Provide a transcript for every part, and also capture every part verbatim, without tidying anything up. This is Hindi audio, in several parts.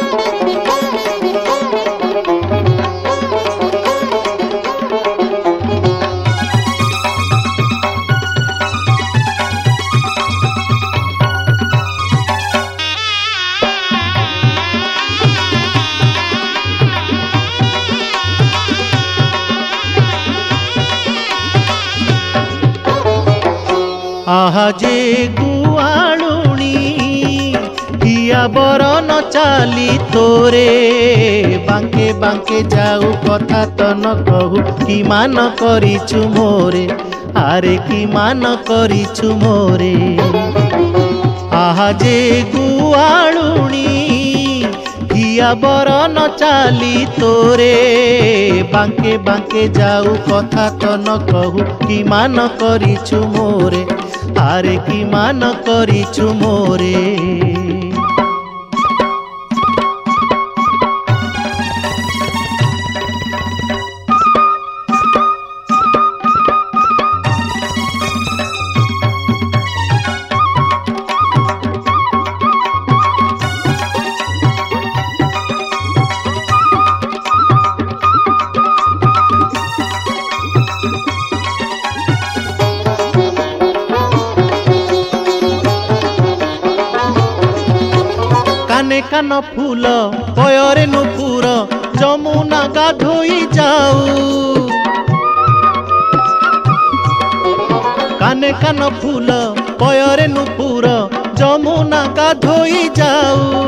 आहा जे गुआलुणी हिया बरन चाली तोरे बांके बांके जाऊ कथा तो न कहू कि मान करिछु मोरे आरे कि मान करिछु मोरे। आहा जे गुआलुणी हिया बरन चाली तोरे बांके बांके जाऊ कथा तो न कहू कि मान करिछु मोरे आरे कि मान करिछु मोरे। काने कान फूल पयरे नुपुर जमुना गाधोई जाऊ काने कान फूल पयरे नुपुर जमुना गाधोई जाऊ।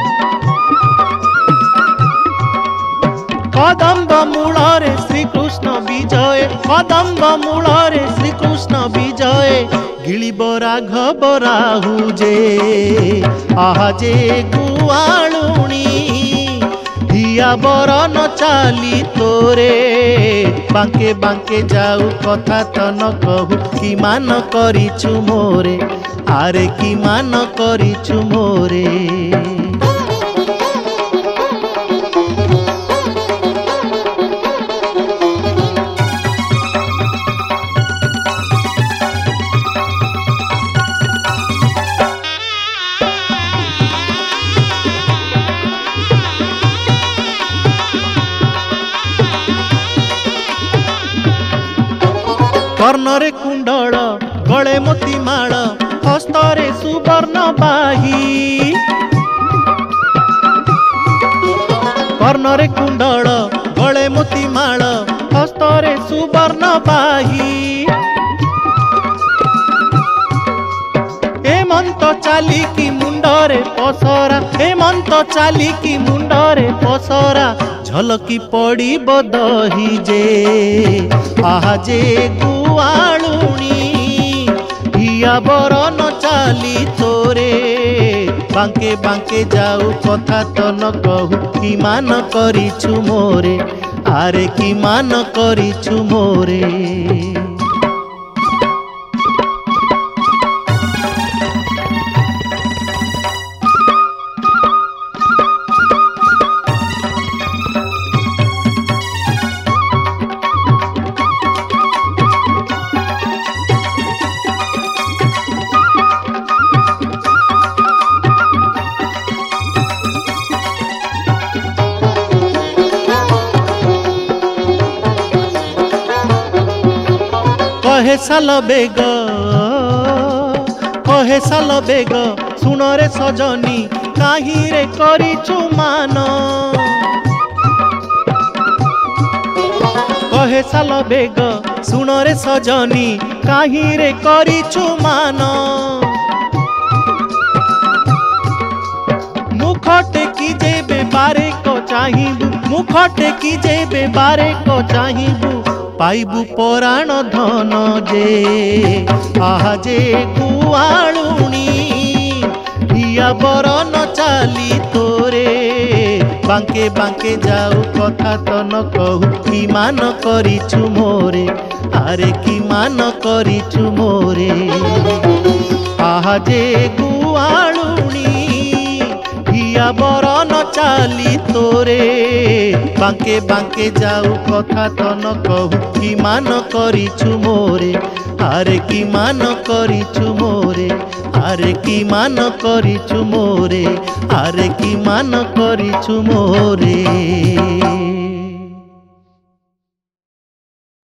कदम्ब मूलरे श्रीकृष्ण विजय कदम्ब मूलरे श्रीकृष्ण विजय गिलिब राघव राहु जे। आहा जे गुआलुणी हिया बरन चाली तोरे बांके बांके जाऊ कथा तो न कहू कि मान करिछु मोरे आरे कि मान करिछु मोरे। कर्णरे कुंडल गले मोती माल हस्तरे सुवर्ण बाही कर्णरे कुंडल गले मोती माल हस्तरे सुवर्ण बाही। हेमंत चालिकी मुंडरे पसरा हेमंत चालिकी मुंडरे पसरा झलकी पड़ी बदही जे। आहा जे गुआलुणी हिया बरन चाली तोरे बांके बांके जाऊ कथा तो न कहू कि मान करिछु मोरे आरे कि मान करिछु मोरे। कहे साल बेग कहे साल बेग सुन रे सजनी काहीं रे करिछु मान। कहे साल बेग सुन रे सजनी काहीं रे करिछु मान। मुख टेकी जेबे बारे को चाहिबू मुख टेकी जेबे बारे को चाहिबू पाइबू पराण धन जे। आहा जे गुआलुणी हिया बरन चाली तोरे बांके बांके जाऊ कथा तो न कहू कि मान करिछु मोरे आरे कि मान करिछु मोरे। आहा जे गुआलुणी हिया बरन चाली तोरे बांके बांके जाऊ कथा तो न कहू कि मान करिछु मोरे आरे कि मान करिछु मोरे आरे कि मान करिछु मोरे आरे कि मान करिछु मोरे।